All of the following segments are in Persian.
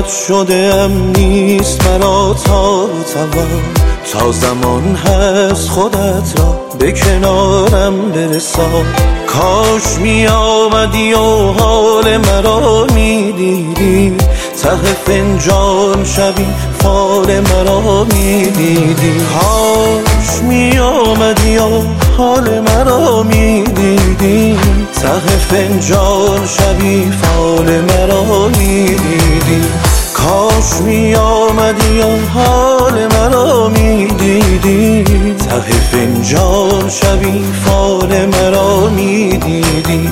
شده نیست مرا تا تا زمان هست خودت را به کنارم برسا. کاش می آمدی و حال مرا می دیدی، ته فنجان شبی فال مرا می دیدی. کاش می آمدی و حال مرا می دیدی، ته فنجان شبی فال مرا می دیدی. کاش می آمدی و حال مرا می دیدی، ته فنجان شبی فال مرا می دیدی.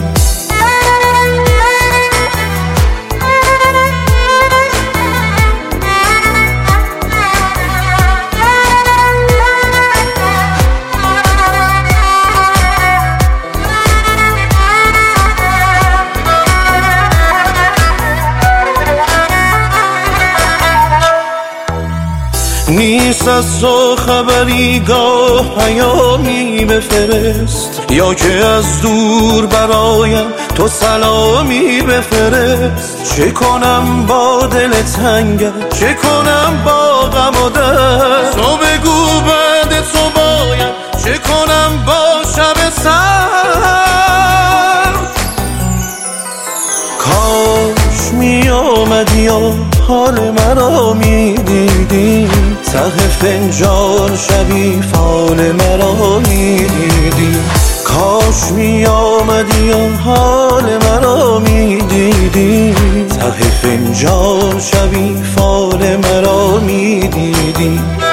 نیست از تو خبری، گاه پیامی بفرست، یا که از دور برایم تو سلامی بفرست. چه کنم با دل تنگم، چه کنم با غم و درد، تو بگو بعد تو باید چه کنم با شب سرد. کاش می آمدی و حال مرا می دیدی، ته فنجان شبی فال مرا می دیدی. کاش می آمدی و حال مرا می دیدی، ته فنجان شبی فال مرا می دیدی.